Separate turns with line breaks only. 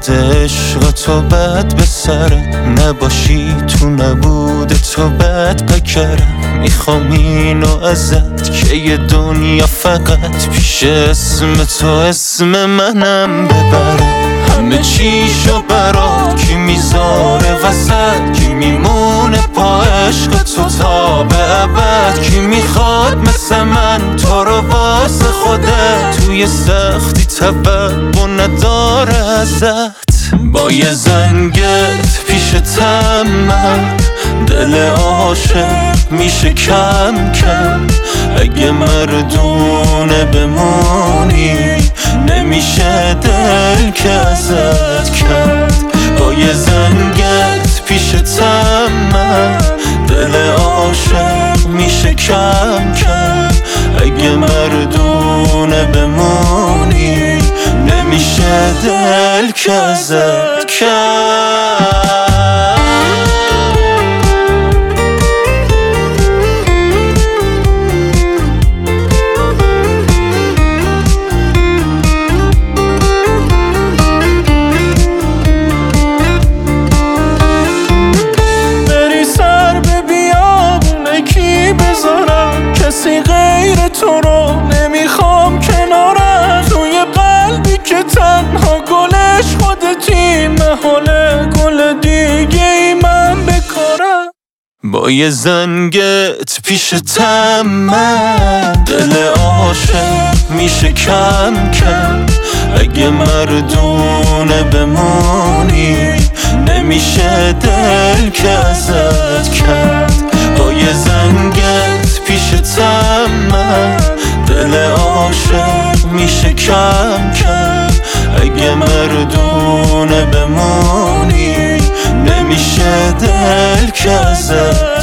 بد عشق تو بد به سرم، نباشی تو نبود تو بد بکرم. میخوام اینو ازت که یه دنیا فقط پیش اسم تو اسم منم ببرم. همه چیشو برات کی میذاره وسط، کی میمونه با عشق تو تا به ابد، کی میخواد مثل من تو رو واسه خودت، توی سختی توقع نداره ازت. با یه زنگت پیشتم من دل عاشق میشه کم کم، اگه مردونه بمونی نمیشه دل که ازت کرد. با یه زنگت پیشتم من دل عاشق میشه کم کم، اگه مردونه بمونی نمیشه دل که ازت کرد. کسی غیر تو رو نمیخوام کنارم، توی قلبی که تنها گلش خودتی، محاله گل دیگه ای من بکارم. با یه زنگت پیشتم من دل عاشق میشه کم کم، اگه مردونه بمونی نمیشه دل که ازت کرد. با یه زنگت پیشتم من دل عاشق میشه کم کم، اگه مردونه بمونی نمیشه دل که ازت